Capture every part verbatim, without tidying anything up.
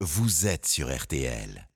vous êtes sur R T L.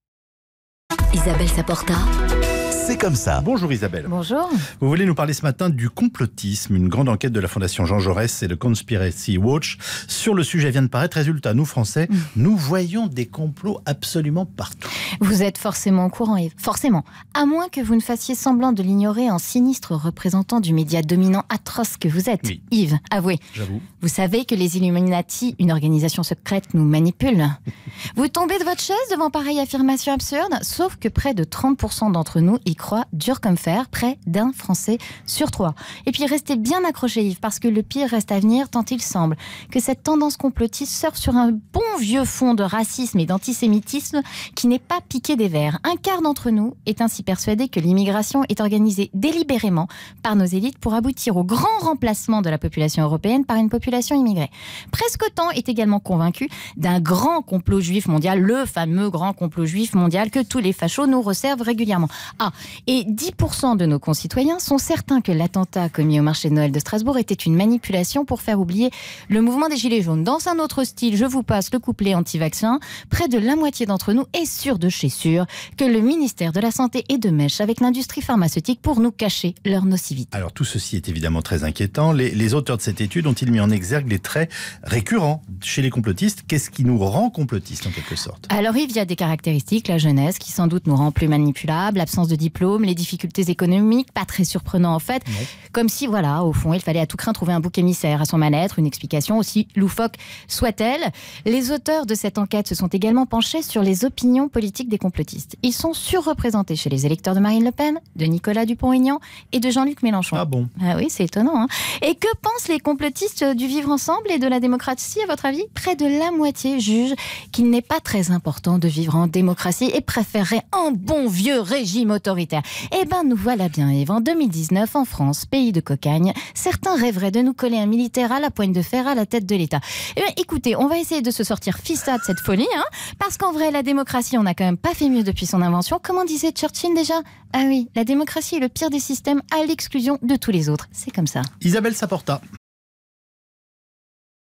Isabelle Saporta. C'est comme ça. Bonjour Isabelle. Bonjour. Vous voulez nous parler ce matin du complotisme. Une grande enquête de la Fondation Jean Jaurès et le Conspiracy Watch sur le sujet vient de paraître. Résultat, nous Français, mmh. nous voyons des complots absolument partout. Vous êtes forcément au courant, Yves. Forcément. À moins que vous ne fassiez semblant de l'ignorer en sinistre représentant du média dominant atroce que vous êtes. Oui. Yves, avouez. J'avoue. Vous savez que les Illuminati, une organisation secrète, nous manipulent. Vous tombez de votre chaise devant pareille affirmation absurde, sauf que près de trente pour cent d'entre nous y croient dur comme fer, près d'un Français sur trois. Et puis restez bien accrochés, Yves, parce que le pire reste à venir, tant il semble que cette tendance complotiste surfe sur un bon vieux fond de racisme et d'antisémitisme qui n'est pas piqué des vers. Un quart d'entre nous est ainsi persuadé que l'immigration est organisée délibérément par nos élites pour aboutir au grand remplacement de la population européenne par une population immigrée. Presque autant est également convaincu d'un grand complot juif mondial, le fameux grand complot juif mondial que tous les fachos nous resservent régulièrement. Ah, et dix pour cent de nos concitoyens sont certains que l'attentat commis au marché de Noël de Strasbourg était une manipulation pour faire oublier le mouvement des Gilets jaunes. Dans un autre style, je vous passe le couplet anti-vaccin. Près de la moitié d'entre nous est sûr de chez sûr que le ministère de la Santé est de mèche avec l'industrie pharmaceutique pour nous cacher leur nocivité. Alors tout ceci est évidemment très inquiétant. Les, les auteurs de cette étude ont-ils mis en exergue les traits récurrents chez les complotistes? Qu'est-ce qui nous rend complotistes en quelque sorte? Alors Yves, il y a des caractéristiques, la jeunesse qui sans doute nous rend plus manipulables, l'absence de diplôme, les difficultés économiques, pas très surprenant en fait, non. Comme si voilà, au fond, il fallait à tout craint trouver un bouc émissaire à son mal-être, une explication aussi loufoque soit-elle. Les auteurs de cette enquête se sont également penchés sur les opinions politiques des complotistes. Ils sont surreprésentés chez les électeurs de Marine Le Pen, de Nicolas Dupont-Aignan et de Jean-Luc Mélenchon. Ah bon? Ah oui, c'est étonnant. Hein. Et que pensent les complotistes du vivre ensemble et de la démocratie, à votre avis? Près de la moitié jugent qu'il n'est pas très important de vivre en démocratie et préféreraient un bon vieux régime autoritaire. Eh ben, nous voilà bien, Yves. En deux mille dix-neuf, en France, pays de cocagne, certains rêveraient de nous coller un militaire à la poigne de fer à la tête de l'État. Eh bien, écoutez, on va essayer de se sortir fista de cette folie, hein, parce qu'en vrai, la démocratie, on n'a quand même pas fait mieux depuis son invention. Comment disait Churchill déjà? Ah oui, la démocratie est le pire des systèmes à l'exclusion de tous les autres. C'est comme ça. Isabelle Saporta.